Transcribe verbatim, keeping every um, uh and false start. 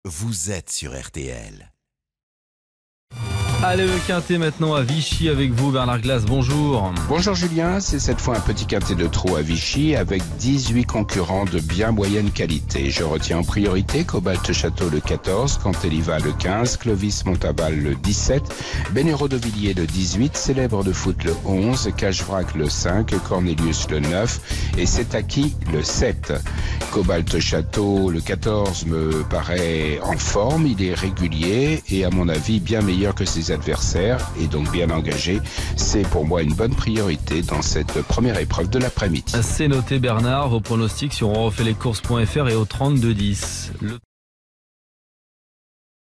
vous êtes sur R T L. Allez, le quintet maintenant à Vichy avec vous, Bernard Glass, bonjour. Bonjour Julien, c'est cette fois un petit quintet de trop à Vichy avec dix-huit concurrents de bien moyenne qualité. Je retiens en priorité Cobalt Château le quatorze, Canteliva le quinze, Clovis Montabal le dix-sept, Bénéro de Villiers le dix-huit, Célèbre de Foot le onze, Cachevrac le cinq, Cornelius le neuf et C'est acquis le sept. Cobalt Château le quatorze me paraît en forme, il est régulier et à mon avis bien meilleur que ses adversaires et donc bien engagé. C'est pour moi une bonne priorité dans cette première épreuve de l'après-midi. C'est noté Bernard, vos pronostics sur on refait les courses point F R et au trente-deux dix. Le...